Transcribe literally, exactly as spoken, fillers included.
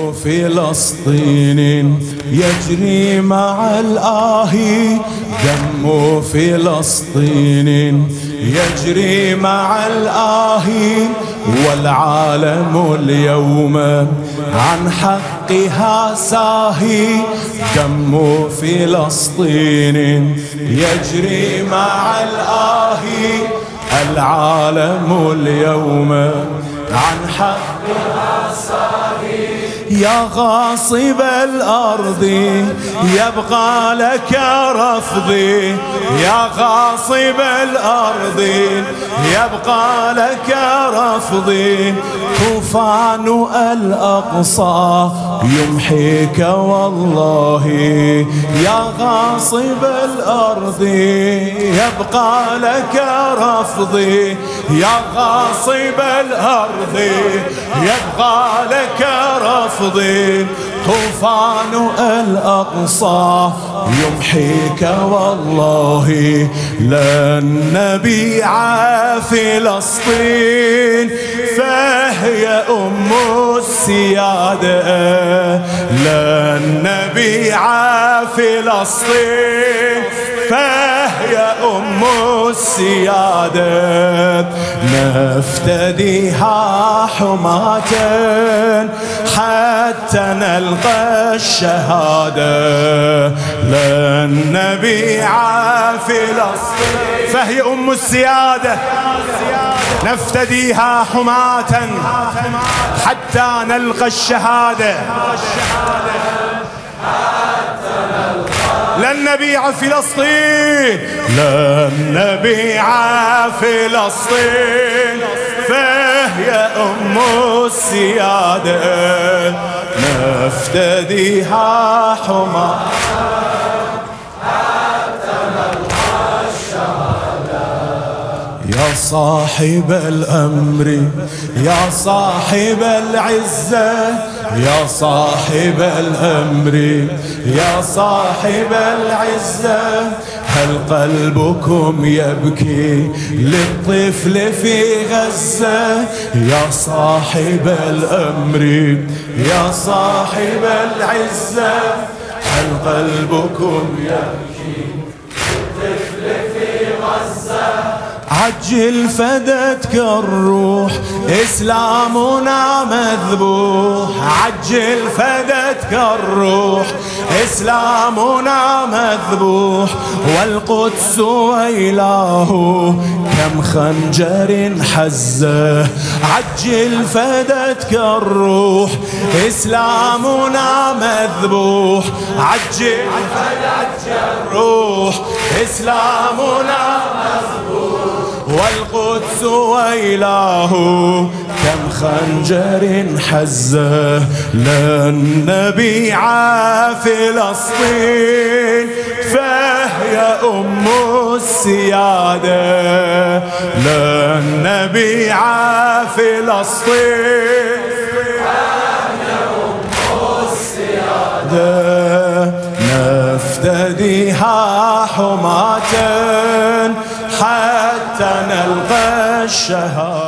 فلسطين يجري مع الآهي، دم فلسطين يجري مع الآهي، والعالم اليوم عن حقها ساهي. دم فلسطين يجري مع الآهي، العالم اليوم عن حقها ساهي. يا غاصب الأرض يبقى لك رفضي، يا غاصب الأرض يبقى لك رفضي. طوفان الأقصى يمحيك والله، يا غاصب الأرض يبقى لك رفضي، يا غاصب الأرض يبقى لك رفضي. طوفان الأقصى يمحيك والله، لن نبيع فلسطين فهي أم السيادة، لن نبيع فلسطين فهي أم السيادة. نفتديها حماة حتى نلقى الشهادة، لن نبيع فلسطين فهي أم السيادة. نفتديها حماة حتى نلقى الشهادة، لن نبيع فلسطين، لن نبيع فلسطين فهي أم السيادة. نفتديها حماة حتى نلقى الشهادة. يا صاحب الأمر يا صاحب العزة، يا صاحب الأمر يا صاحب العزة. هل قلبكم يبكي للطفل في غزة؟ يا صاحب الأمر يا صاحب العزة. هل قلبكم يبكي للطفل في غزة؟ عجل فدتك الروح إسلامنا مذبوح، عجل فدتك الروح إسلامنا مذبوح. والقدس ويلاه كم خنجر حزه، عجل فدتك الروح إسلامنا مذبوح، عجل فدتك الروح إسلامنا مذبوح. والقدس ويلاه كم خنجر حزه، لن نبيع فلسطين فهي أم السيادة، لن نبيع فلسطين فهي أم السيادة. نفتديها حماة حتى نلقى الشهادة.